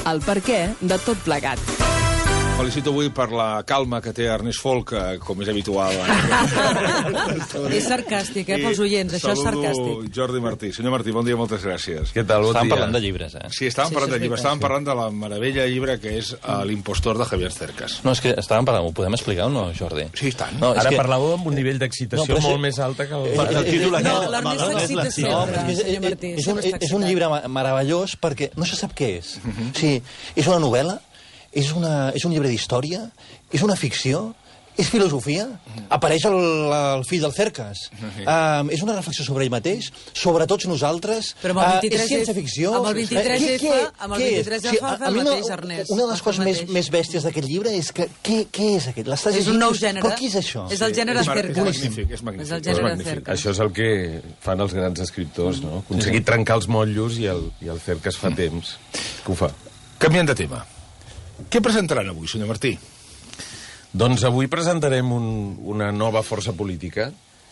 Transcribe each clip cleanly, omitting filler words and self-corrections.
el perquè de tot plegat. Felicito avui per la calma que té Ernest Folk, com és habitual. És sarcàstic, pels oients, això és sarcàstic. Saludo Jordi Martí. Senyor Martí, bon dia, moltes gràcies. Què tal? Estàvem parlant de llibres, Sí, estàvem parlant de llibres. Estàvem parlant de la meravella llibre que és L'impostor de Javier Cercas. No, és que estàvem parlant, ho podem explicar o no, Jordi? Sí, i tant. No, Ara parlàveu amb un nivell d'excitació molt més alta que el títol No, aquest. l'Ernest s'excita sempre, senyor Martí. És un llibre meravellós perquè no se sap què és. O sigui, és una novel·la, és un llibre d'història, és una ficció, és filosofia, apareix el fill del Cercas, és una reflexió sobre ell mateix, sobre tots nosaltres, Però amb el 23F, és ciència-ficció... amb el 23F fa el mateix, Ernest. Una de les coses més bèsties d'aquest llibre és que què és aquest? És un nou gènere. Però què és això? És el gènere Cercas. És magnífic. És el gènere Cercas. Això és el que fan els grans escriptors, no? Aconseguir trencar els motllos i el Cercas fa temps que ho fa. Canviant de tema. Què presentaran avui, senyor Martí? Doncs avui presentarem una nova força política,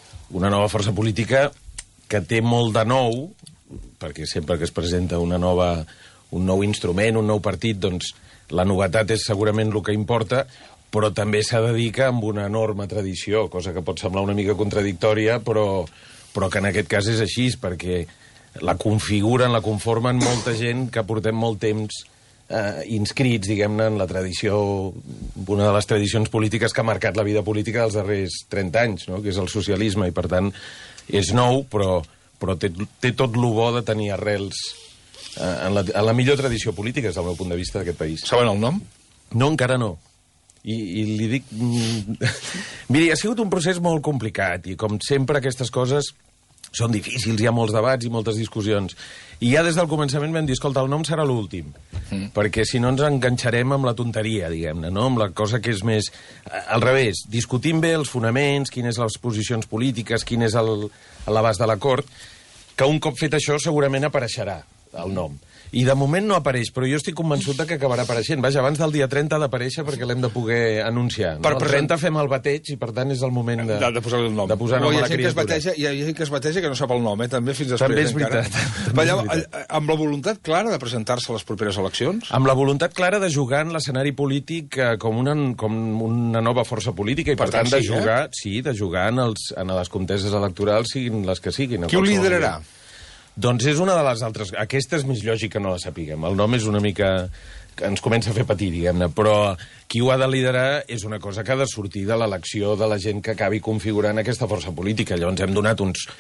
que té molt de nou, perquè sempre que es presenta un nou instrument, un nou partit, doncs la novetat és segurament el que importa, però també s'ha de dir que amb una enorme tradició, cosa que pot semblar una mica contradictòria, però que en aquest cas és així, perquè la configuren, la conformen molta gent que portem molt temps inscrits, diguem-ne, en la tradició, una de les tradicions polítiques que ha marcat la vida política dels darrers 30 anys, no? Que és el socialisme, i per tant és nou, però té tot lo bo de tenir arrels en la millor tradició política, des del meu punt de vista, d'aquest país. Saben el nom? No, encara no. I li dic... Miri, ha sigut un procés molt complicat, i com sempre aquestes coses són difícils, hi ha molts debats i moltes discussions. I ja des del començament vam dir, escolta, el nom serà l'últim, perquè si no ens enganxarem amb la tonteria, diguem-ne, no? Amb la cosa que és més... Al revés, discutim bé els fonaments, quines les posicions polítiques, quin és l'abast de l'acord, que un cop fet això segurament apareixerà el nom. I de moment no apareix, però jo estic convençut que acabarà apareixent. Vaja, abans del dia 30 ha d'aparèixer perquè l'hem de poder anunciar. No? El 30 fem el bateig i per tant és el moment de posar-li el nom. De posar nom a la criatura. Hi ha gent que es bateja que no sap el nom, també fins després. També és veritat. Amb la voluntat clara de presentar-se a les properes eleccions? Amb la voluntat clara de jugar en l'escenari polític com una nova força política i per tant de jugar en les conteses electorals, siguin les que siguin. Qui ho liderarà? Doncs és una de les altres... Aquesta és més lògic que no la sapiguem. El nom és una mica... ens comença a fer patir, diguem-ne, però qui ho ha de liderar és una cosa que ha de sortir de l'elecció de la gent que acabi configurant aquesta força política. Llavors hem donat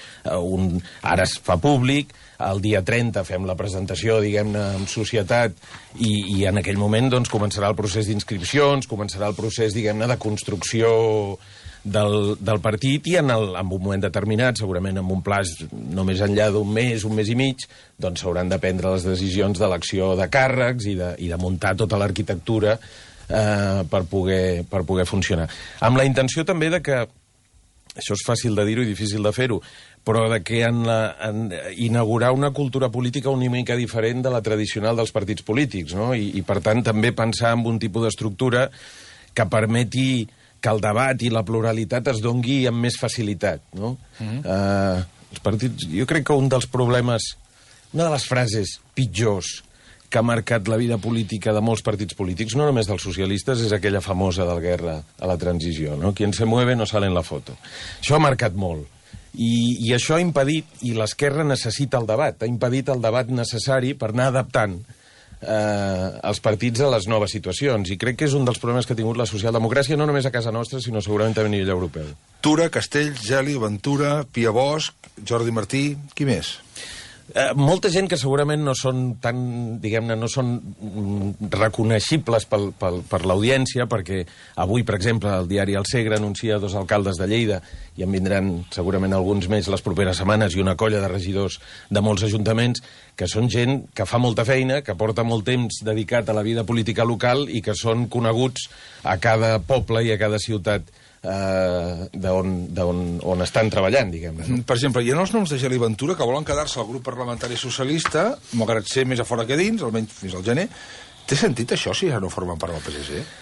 ara es fa públic, el dia 30 fem la presentació, diguem-ne, en societat, i en aquell moment doncs, començarà el procés d'inscripcions, començarà el procés, diguem-ne, de construcció del partit, i en un moment determinat, segurament en un plaç no més enllà d'un mes i mig, doncs s'hauran de prendre les decisions d'elecció de càrrecs i de muntar tota l'arquitectura per poder funcionar. Amb la intenció també de que, això és fàcil de dir-ho i difícil de fer-ho, però de que en inaugurar una cultura política una mica diferent de la tradicional dels partits polítics, no? I per tant també pensar en un tipus d'estructura que permeti que el debat i la pluralitat es dongui amb més facilitat, no? Els partits... Jo crec que un dels problemes, una de les frases pitjors que ha marcat la vida política de molts partits polítics, no només dels socialistes, és aquella famosa del Guerra a la transició, no? Quien se mueve no sale en la foto. Això ha marcat molt. I això ha impedit, i l'esquerra necessita el debat, ha impedit el debat necessari per anar adaptant els partits a les noves situacions, i crec que és un dels problemes que ha tingut la socialdemocràcia, no només a casa nostra, sinó segurament també a nivell europeu. Tura, Castells, Geli, Ventura, Pia Bosch, Jordi Martí, qui més? Molta gent que segurament no són tan, diguem-ne, no són reconeixibles per l'audiència, perquè avui, per exemple, el diari El Segre anuncia 2 alcaldes de Lleida, i en vindran segurament alguns més les properes setmanes, i una colla de regidors de molts ajuntaments, que són gent que fa molta feina, que porta molt temps dedicat a la vida política local i que són coneguts a cada poble i a cada ciutat on estan treballant, diguem-ne. No? Per exemple, hi ha els noms de Geli i Ventura que volen quedar-se al grup parlamentari socialista, malgrat ser més a fora que dins, almenys fins al gener. Té sentit això, si ja no formen part del PSC?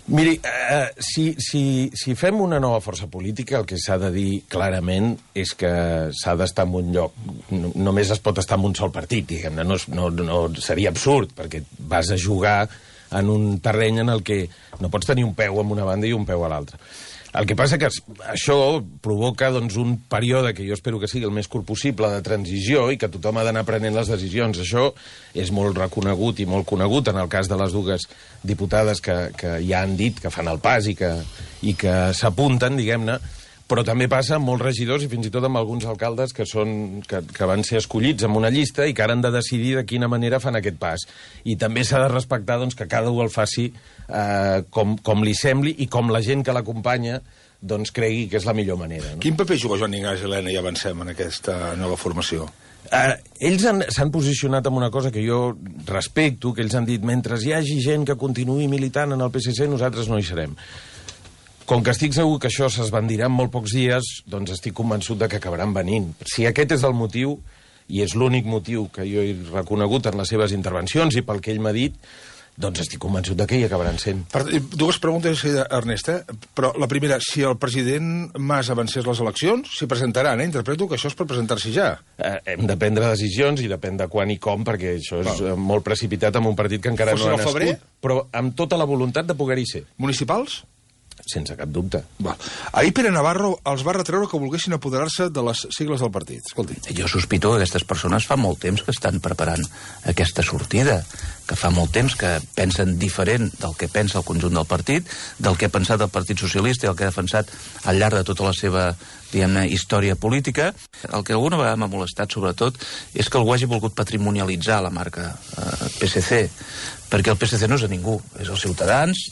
Miri, si fem una nova força política, el que s'ha de dir clarament és que s'ha d'estar en un lloc. Només es pot estar en un sol partit, diguem-ne. No seria absurd, perquè vas a jugar en un terreny en el que no pots tenir un peu en una banda i un peu a l'altra. El que passa que això provoca doncs, un període que jo espero que sigui el més curt possible de transició i que tothom ha d'anar prenent les decisions. Això és molt reconegut i molt conegut en el cas de les dues diputades que ja han dit que fan el pas i que s'apunten, diguem-ne, però també passa amb molts regidors i fins i tot amb alguns alcaldes que van ser escollits en una llista i que ara han de decidir de quina manera fan aquest pas. I també s'ha de respectar doncs, que cada un el faci com li sembli i com la gent que l'acompanya doncs, cregui que és la millor manera. No? Quin paper juga Joan Ignasi Elena i Avancem en aquesta nova formació? Ells s'han posicionat en una cosa que jo respecto, que ells han dit mentre hi hagi gent que continuï militant en el PSC, nosaltres no hi serem. Com que estic segur que això s'esbandirà en molt pocs dies, doncs estic convençut de que acabaran venint. Si aquest és el motiu, i és l'únic motiu que jo he reconegut en les seves intervencions i pel que ell m'ha dit, doncs estic convençut de que hi acabaran sent. Dues preguntes, Ernest, però la primera, si el president Mas avancés les eleccions, s'hi presentaran, Interpreto que això és per presentar-s'hi ja. Hem de prendre decisions i depèn de quan i com, perquè això és molt precipitat en un partit que encara no ha nascut, però amb tota la voluntat de poder-hi ser. Municipals? Sense cap dubte. Ahir Pere Navarro els va retreure que volguessin apoderar-se de les sigles del partit. Escolti. Jo sospito que aquestes persones fa molt temps que estan preparant aquesta sortida, que fa molt temps que pensen diferent del que pensa el conjunt del partit, del que ha pensat el Partit Socialista i el que ha defensat al llarg de tota la seva, diguem-ne, història política. El que alguna vegada m'ha molestat, sobretot, és que algú hagi volgut patrimonialitzar la marca PSC, perquè el PSC no és a ningú, és els ciutadans.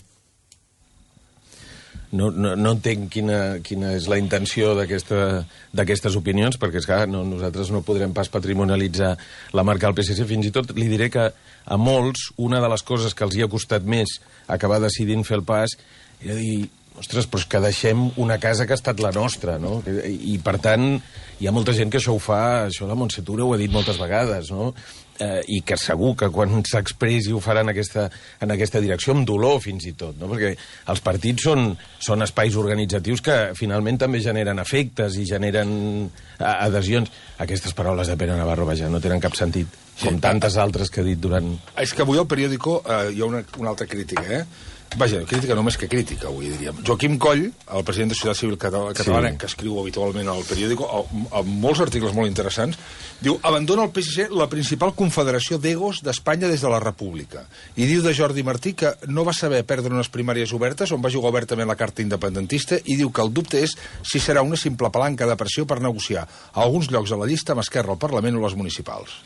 No entenc quina és la intenció d'aquestes opinions, perquè esclar, nosaltres no podrem pas patrimonialitzar la marca del PSC. Fins i tot li diré que a molts una de les coses que els hi ha costat més acabar decidint fer el pas era dir, ostres, però és que deixem una casa que ha estat la nostra, no? I per tant hi ha molta gent que això ho fa, això la Montse Tura ho ha dit moltes vegades, no? I que segur que quan s'expressi ho farà en aquesta direcció, amb dolor fins i tot, no? Perquè els partits són espais organitzatius que finalment també generen efectes i generen adhesions. Aquestes paraules de Pere Navarro, vaja, no tenen cap sentit, com tantes altres que ha dit durant... És que avui al periòdico hi ha una altra crítica, Vaja, crítica només que crítica, avui diríem. Joaquim Coll, el president de Societat Civil Catalana, que escriu habitualment al periòdico, amb molts articles molt interessants, diu, abandona el PSC la principal confederació d'egos d'Espanya des de la República. I diu de Jordi Martí que no va saber perdre unes primàries obertes, on va jugar obertament la carta independentista, i diu que el dubte és si serà una simple palanca de pressió per negociar a alguns llocs a la llista amb Esquerra al Parlament o les municipals.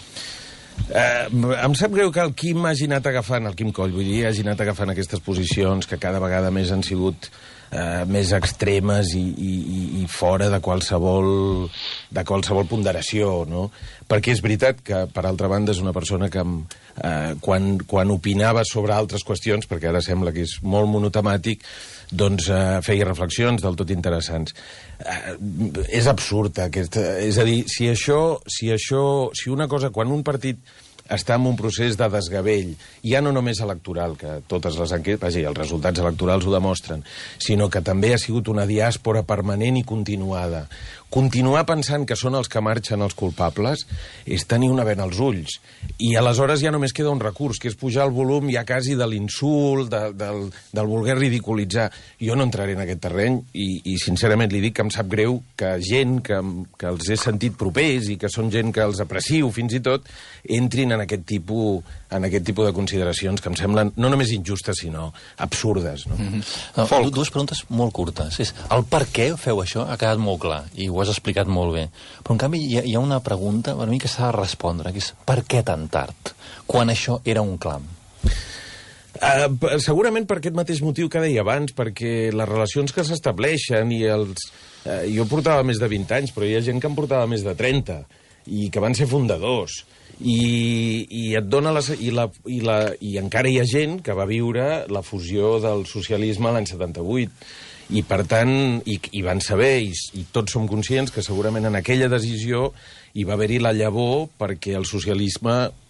Em sap greu que el Quim hagi anat agafant, el Quim Coll, vull dir, hagi anat agafant aquestes posicions que cada vegada més han sigut més extremes i fora de qualsevol ponderació, no? Perquè és veritat que, per altra banda, és una persona que quan opinava sobre altres qüestions, perquè ara sembla que és molt monotemàtic, doncs feia reflexions del tot interessants. És absurd, és a dir, si una cosa, quan un partit està en un procés de desgavell, ja no només electoral, que totes les enquestes, els resultats electorals ho demostren, sinó que també ha sigut una diàspora permanent i continuada. Continuar pensant que són els que marxen els culpables és tenir una vena als ulls. I aleshores ja només queda un recurs, que és pujar el volum ja quasi de l'insult, del voler ridiculitzar. Jo no entraré en aquest terreny i sincerament li dic que em sap greu que gent que els he sentit propers i que són gent que els aprecio fins i tot, entrin en aquest tipus de consideracions que em semblen no només injustes, sinó absurdes. No? Dues preguntes molt curtes. El per què feu això ha quedat molt clar, i ho has explicat molt bé. Però, en canvi, hi ha una pregunta per mi que s'ha de respondre, que és per què tan tard, quan això era un clam? Segurament per aquest mateix motiu que deia abans, perquè les relacions que s'estableixen i jo portava més de 20 anys, però hi ha gent que en portava més de 30, i que van ser fundadors. I et dona i encara hi ha gent que va viure la fusió del socialisme l'any 78 i per tant i van saber i tots som conscients que segurament en aquella decisió hi va haver-hi la llavor perquè el socialisme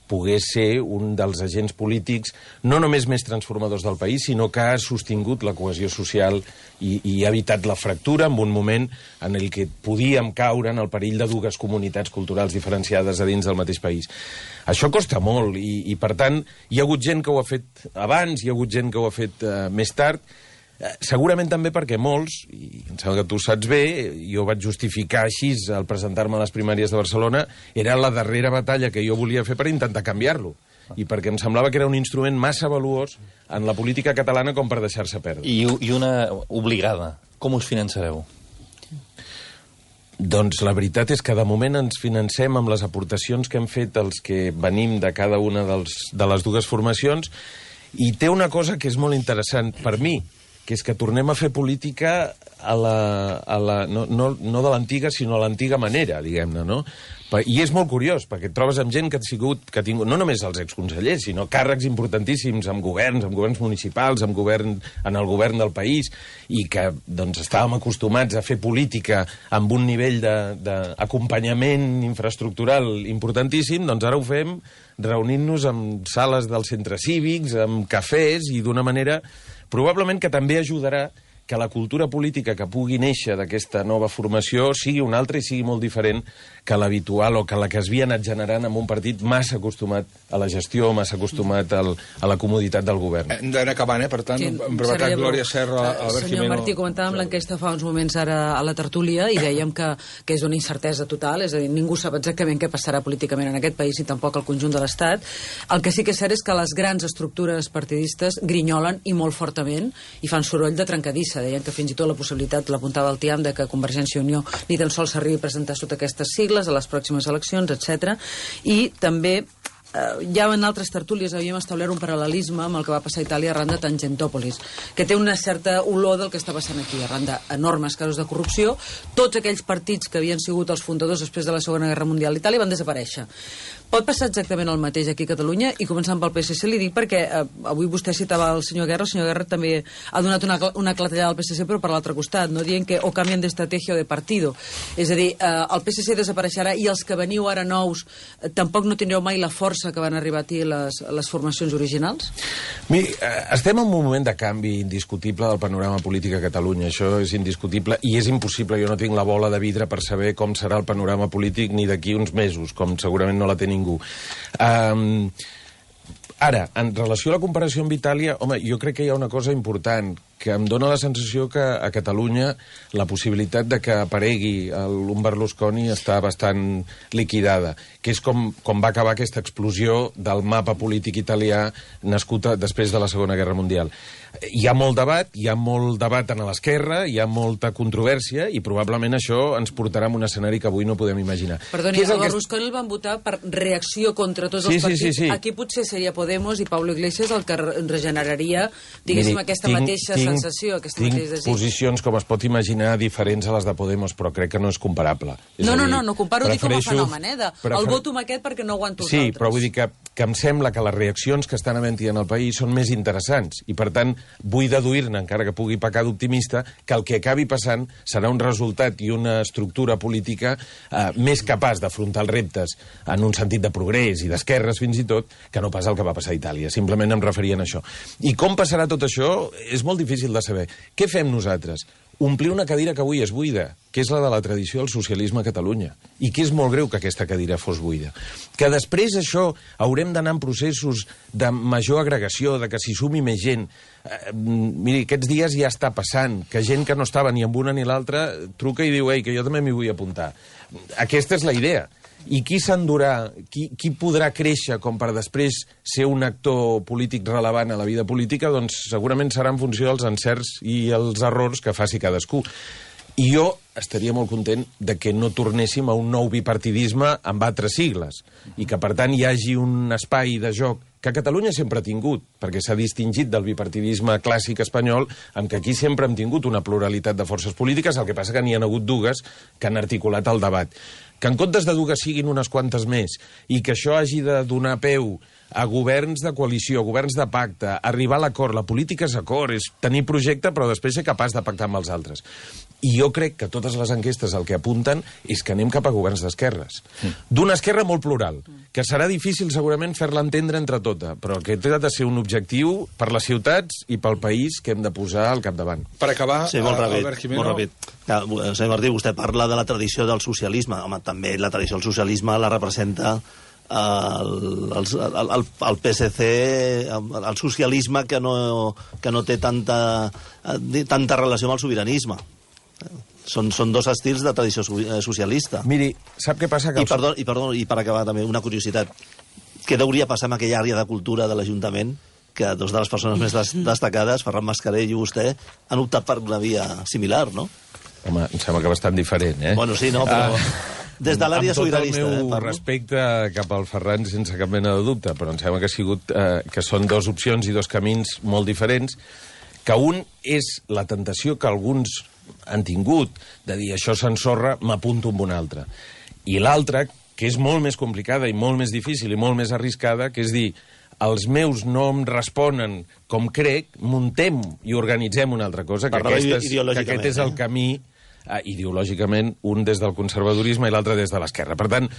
pogués ser un dels agents polítics no només més transformadors del país, sinó que ha sostingut la cohesió social i ha evitat la fractura en un moment en el que podíem caure en el perill de dues comunitats culturals diferenciades a dins del mateix país. Això costa molt i per tant, hi ha hagut gent que ho ha fet abans, hi ha hagut gent que ho ha fet més tard. Segurament també perquè molts, i em sembla que tu saps bé, jo vaig justificar així al presentar-me a les primàries de Barcelona, era la darrera batalla que jo volia fer per intentar canviar-lo. I perquè em semblava que era un instrument massa valuós en la política catalana com per deixar-se perdre. I una obligada. Com us finançareu? Doncs la veritat és que de moment ens financem amb les aportacions que hem fet els que venim de cada una de les dues formacions, i té una cosa que és molt interessant per mi, que és que tornem a fer política no de l'antiga, sinó a l'antiga manera, diguem-ne, no? I és molt curiós, perquè et trobes amb gent que ha tingut no només els exconsellers, sinó càrrecs importantíssims en governs municipals, en el govern del país, i que doncs, estàvem acostumats a fer política amb un nivell d'acompanyament infraestructural importantíssim, doncs ara ho fem reunint-nos en sales dels centres cívics, en cafès, i d'una manera probablement que també ajudarà que la cultura política que pugui néixer d'aquesta nova formació sigui una altra i sigui molt diferent que l'habitual o que la que es havia anat generant amb un partit massa acostumat a la gestió, massa acostumat a la comoditat del govern. Hem d'anar acabant, per tant, en brevetat, Glòria Serra, Albert Jimeno... Senyor Martí, comentàvem l'enquesta fa uns moments ara a la tertúlia i dèiem que és una incertesa total, és a dir, ningú sap exactament què passarà políticament en aquest país i tampoc al conjunt de l'Estat. El que sí que és cert és que les grans estructures partidistes grinyolen i molt fortament i fan soroll de trencadissa. Deien que fins i tot la possibilitat, l'apuntava el Tiam, de que Convergència i Unió ni tan sols s'arribi a presentar sota aquestes sigles a les pròximes eleccions, etc. I també ja en altres tertúlies havíem establert un paral·lelisme amb el que va passar a Itàlia arran de Tangentòpolis, que té una certa olor del que està passant aquí, arran d'enormes casos de corrupció. Tots aquells partits que havien sigut els fundadors després de la Segona Guerra Mundial d'Itàlia van desaparèixer. Pot passar exactament el mateix aquí a Catalunya, i començant pel PSC li dic perquè avui vostè citava el senyor Guerra també ha donat una clatellada al PSC però per l'altre costat, no dient que o canvien d'estratègia o de partido. És a dir, el PSC desapareixerà i els que veniu ara nous tampoc no tindreu mai la força que van arribar a dir les formacions originals? Miri, estem en un moment de canvi indiscutible del panorama polític a Catalunya, això és indiscutible i és impossible, jo no tinc la bola de vidre per saber com serà el panorama polític ni d'aquí uns mesos, com segurament no la té ningú. Ara, en relació a la comparació amb Itàlia, home, jo crec que hi ha una cosa important, que em dóna la sensació que a Catalunya la possibilitat de que aparegui un Berlusconi està bastant liquidada, que és com va acabar aquesta explosió del mapa polític italià nascut després de la Segona Guerra Mundial. Hi ha molt debat a l'esquerra, hi ha molta controvèrsia i probablement això ens portarà a un escenari que avui no podem imaginar. Perdoni, el Berlusconi el van votar per reacció contra tots els partits. Sí. Aquí potser seria Podemos i Pablo Iglesias el que regeneraria, diguéssim, aquesta mateixa sensació, aquesta mateixa desig. Tinc posicions, com es pot imaginar, diferents a les de Podemos, però crec que no és comparable. No comparo, dic com a fenomen, el voto amb aquest perquè no aguanto els altres. Sí, però vull dir que em sembla que les reaccions que estan havent-hi en el país són més interessants i, per tant, vull deduir-ne, encara que pugui pecar d'optimista, que el que acabi passant serà un resultat i una estructura política més capaç d'afrontar els reptes en un sentit de progrés i d'esquerres, fins i tot, que no pas el que va passar a Itàlia. Simplement em referia a això. I com passarà tot això és molt difícil de saber. Què fem nosaltres? Omplir una cadira que avui és buida, que és la de la tradició del socialisme a Catalunya, i que és molt greu que aquesta cadira fos buida. Que després això haurem d'anar en processos de major agregació, de que s'hi sumi més gent. Miri, aquests dies ja està passant que gent que no estava ni amb una ni l'altra truca i diu, ei, que jo també m'hi vull apuntar. Aquesta és la idea. I qui s'endurà, qui podrà créixer com per després ser un actor polític rellevant a la vida política, doncs segurament serà en funció dels encerts i els errors que faci cadascú. I jo estaria molt content de que no tornéssim a un nou bipartidisme amb altres sigles i que, per tant, hi hagi un espai de joc que Catalunya sempre ha tingut, perquè s'ha distingit del bipartidisme clàssic espanyol, amb què aquí sempre hem tingut una pluralitat de forces polítiques, el que passa que n'hi ha hagut dues que han articulat el debat. Que en comptes de dues siguin unes quantes més, i que això hagi de donar peu a governs de coalició, governs de pacte, arribar a l'acord. La política és acord, és tenir projecte, però després ser capaç de pactar amb els altres. I jo crec que totes les enquestes el que apunten és que anem cap a governs d'esquerres. D'una esquerra molt plural, que serà difícil segurament fer-la entendre entre tota, però aquest ha de ser un objectiu per les ciutats i pel país que hem de posar al capdavant. Per acabar, sí, molt ràpid, Albert Jimeno... molt ràpid. Senyor Martí, vostè parla de la tradició del socialisme. Home, també la tradició del socialisme la representa el PSC, el socialisme que no té tanta relació amb el sobiranisme. Són dos estils de tradició socialista. Miri, sap què passa? Que I per acabar també, una curiositat. Què hauria passar amb aquella àrea de cultura de l'Ajuntament que dos de les persones més destacades, Ferran Mascarell i vostè, han optat per una via similar, no? Home, em sembla que bastant diferent, eh? Bueno, sí, no, però... Des de l'àrea sobiranista. Amb tot el meu respecte cap al Ferran, sense cap mena de dubte, però em sembla que són dues opcions i dos camins molt diferents, que un és la tentació que alguns han tingut de dir això s'ensorra, m'apunto amb una altra. I l'altra, que és molt més complicada i molt més difícil i molt més arriscada, que és dir, els meus no em responen com crec, muntem i organitzem una altra cosa, que aquest és el camí ideològicament, un des del conservadorisme i l'altre des de l'esquerra. Per tant,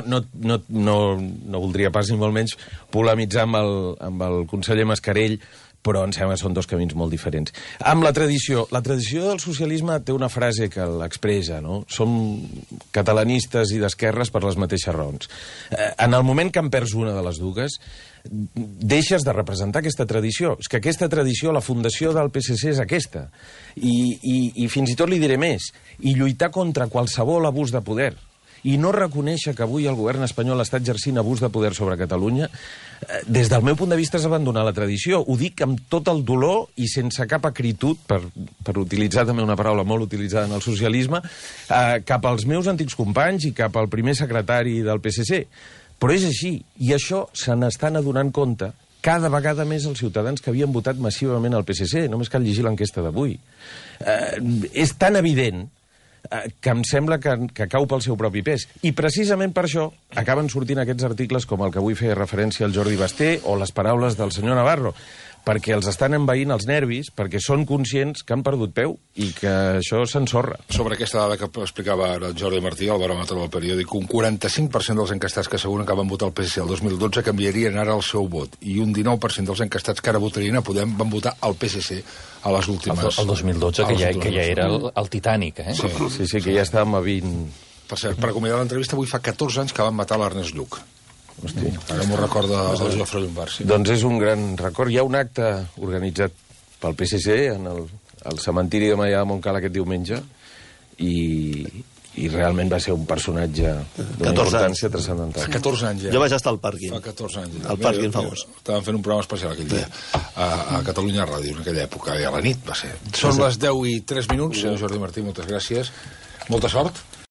no voldria pas ni molt menys polemitzar amb el conseller Mascarell, però em sembla que són dos camins molt diferents. Amb la tradició del socialisme té una frase que l'expressa, no? Som catalanistes i d'esquerres per les mateixes raons. En el moment que en perds una de les dues, deixes de representar aquesta tradició. És que aquesta tradició, la fundació del PSC és aquesta. I fins i tot li diré més. I lluitar contra qualsevol abús de poder i no reconèixer que avui el govern espanyol està exercint abús de poder sobre Catalunya, des del meu punt de vista és abandonar la tradició. Ho dic amb tot el dolor i sense cap acritud, per utilitzar també una paraula molt utilitzada en el socialisme, cap als meus antics companys i cap al primer secretari del PSC. Però és així, i això se n'estan adonant compte cada vegada més els ciutadans que havien votat massivament al PSC. Només cal llegir l'enquesta d'avui. És tan evident que em sembla que cau pel seu propi pes. I precisament per això acaben sortint aquests articles com el que avui feia referència al Jordi Basté o les paraules del senyor Navarro, perquè els estan envaint els nervis, perquè són conscients que han perdut peu i que això s'ensorra. Sobre aquesta dada que explicava ara el Jordi Martí, al baròmetre del periòdic, un 45% dels enquestats que asseguren que van votar el PSC el 2012 canviarien ara el seu vot, i un 19% dels enquestats que ara votarien a Podem van votar el PSC a les últimes... El 2012, que ja era el Titanic, eh? Sí, que ja estàvem a 20... Per cert, per acomiadar l'entrevista, avui fa 14 anys que van matar l'Ernest Lluch. Hosti, ara m'ho recorda el Jofre Llombard. Sí. Doncs és un gran record. Hi ha un acte organitzat pel PSC al cementiri de Maià de Montcal aquest diumenge i realment va ser un personatge d'una importància transcendental. Fa 14 anys ja. Jo vaig estar al pàrquing. Fa 14 anys ja. Al pàrquing famós. Estàvem fent un programa especial aquell dia a Catalunya Ràdio en aquella època, i a la nit va ser. Són les 10:03, senyor Jordi Martí, moltes gràcies. Molta sort.